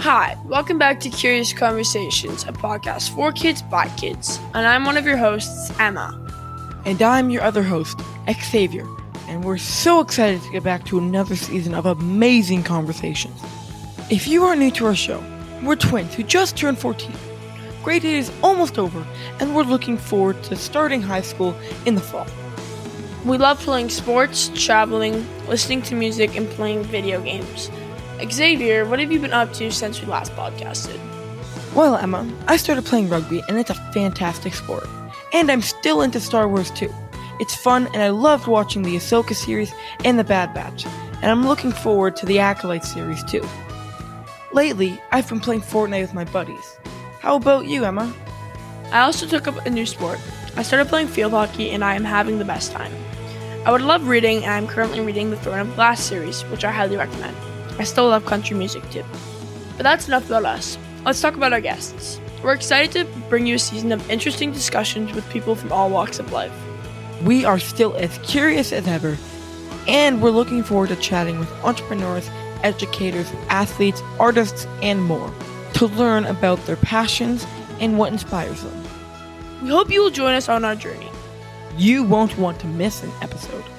Hi, welcome back to Curious Conversations, a podcast for kids by kids. And I'm one of your hosts, Emma. And I'm your other host, Xavier. And we're so excited to get back to another season of amazing conversations. If you are new to our show, we're twins who just turned 14. Grade 8 is almost over, and we're looking forward to starting high school in the fall. We love playing sports, traveling, listening to music, and playing video games. Xavier, what have you been up to since we last podcasted? Well, Emma, I started playing rugby, and it's a fantastic sport. And I'm still into Star Wars too. It's fun, and I loved watching the Ahsoka series and the Bad Batch, and I'm looking forward to the Acolyte series too. Lately, I've been playing Fortnite with my buddies. How about you, Emma? I also took up a new sport. I started playing field hockey, and I am having the best time. I would love reading, and I'm currently reading the Throne of Glass series, which I highly recommend. I still love country music too. But that's enough about us. Let's talk about our guests. We're excited to bring you a season of interesting discussions with people from all walks of life. We are still as curious as ever, and we're looking forward to chatting with entrepreneurs, educators, athletes, artists, and more to learn about their passions and what inspires them. We hope you will join us on our journey. You won't want to miss an episode.